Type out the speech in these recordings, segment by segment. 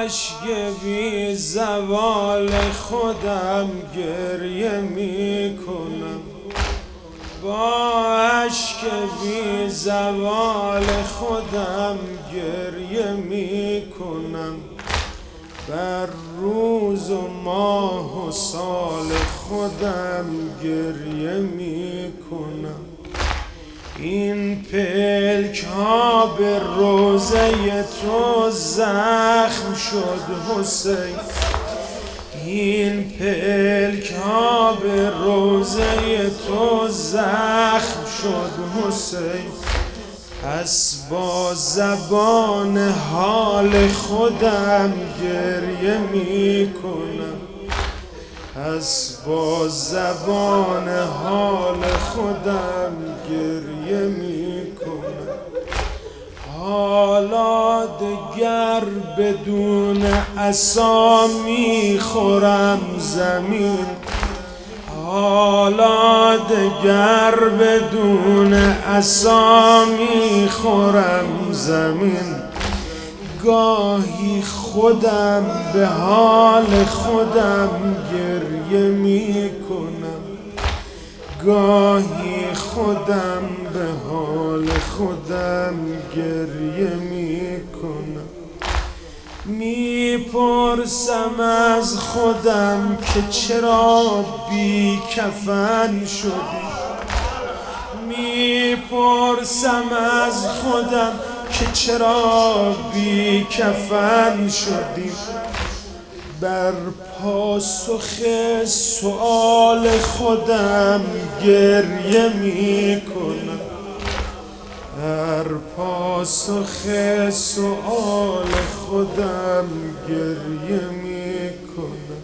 اشک بی زوال خودم گریه می کنم، با اشک بی زوال خودم گریه می کنم، بر روز و ماه و سال خودم گریه می کنم. این پلک ها به روزه تو زخم شد حسین، این پلک ها به روزه تو زخم شد حسین. پس با زبان حال خودم گریه می کنم، پس با زبان حال خودم گریه می کنم. حالا دگر بدون عصا می خورم زمین، حالا دگر بدون عصا می خورم زمین. گاهی خودم به حال خودم گریه می کنم، گاهی خودم به حال خودم گریه می کنم. میپرسم از خودم که چرا بی کفن شدی، میپرسم از خودم که چرا بی کفن شدی. بر پاسخ سؤال خودم گریه می کنم، بر پاسخ سؤال خودم گریه می کنم.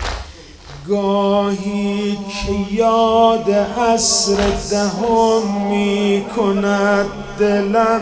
گاهی که یاد عصر دهم می کند دلم،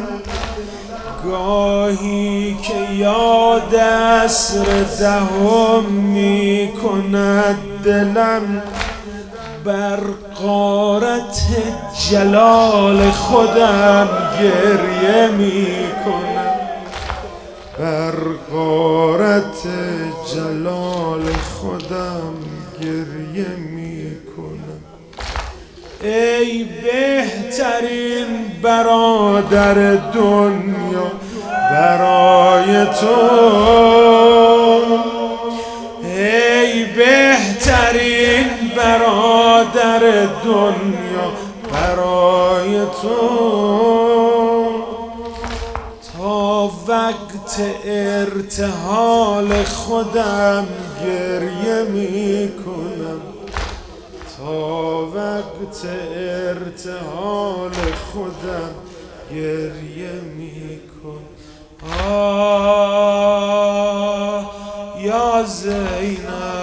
گاهی که یاد عصر دهم می کند دلم، بر غارت جلال خودم گریه می کنم، بر غارت جلال خودم گریه می کنم. ای بهترین برادر دنیا برای تو، ای بهترین برادر دنیا برای تو. تا وقت ارتحال خودم گریه می کنم، تا وقت ارتحال خودم گریه می کنم. آه یا زینب.